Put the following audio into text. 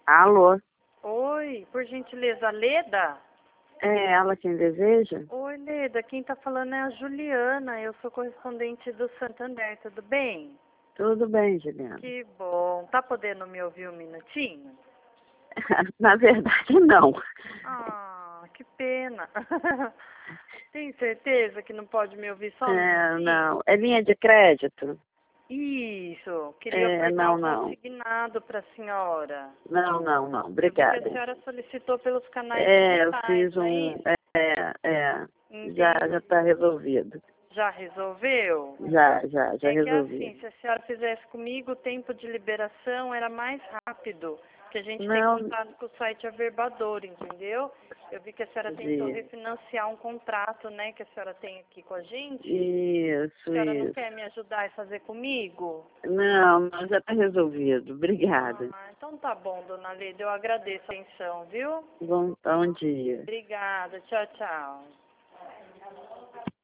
Alô? Oi, por gentileza, Leda? É ela quem deseja? Oi, Leda, quem tá falando é a Juliana, eu sou correspondente do Santander, tudo bem? Tudo bem, Juliana. Que bom, tá podendo me ouvir um minutinho? Na verdade, não. Ah, que pena. Tem certeza que não pode me ouvir só um minutinho? Não. É linha de crédito? Isso, queria apertar o Não. consignado para a senhora. Não. Eu vi que a Obrigada. senhora solicitou pelos canais Eu digitais, fiz não é isso? Já Entendi. está resolvido. Já resolveu? Já É que é resolvi. assim, se a senhora fizesse comigo, o tempo de liberação era mais rápido, porque a gente tem Não, contato com o site Averbador, entendeu? Eu vi que a senhora tentou refinanciar um contrato, né, que a senhora tem aqui com a gente. A isso. senhora não quer me ajudar a fazer comigo? Não, já está resolvido. Obrigada. Ah, então tá bom, dona Leda, eu agradeço a atenção, viu? Bom dia. Obrigada, tchau, tchau.